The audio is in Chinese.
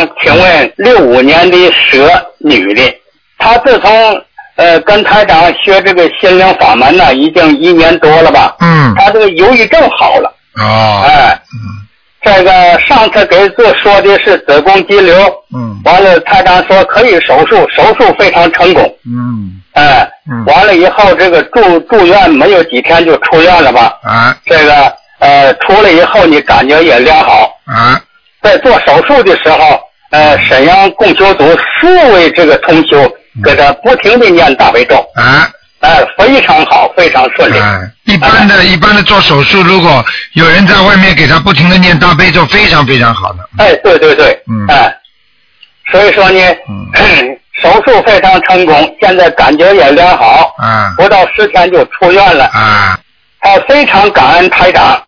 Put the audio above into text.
长，请问65年的蛇女的，她自从跟台长学这个心灵法门呢，已经1年多了吧？她这个忧郁症好了。这个上次给做说的是子宫肌瘤，完了台长说可以手术，手术非常成功。完了以后这个住院没有几天就出院了吧？这个出来以后你感觉也良好。在做手术的时候，沈阳共修组数位这个同修给他不停的念大悲咒。非常好，非常顺利。 一般的做手术，如果有人在外面给他不停的念大悲咒，非常非常好的。 对，所以说呢，手术非常成功，现在感觉也良好。不到10天就出院了。他非常感恩台长。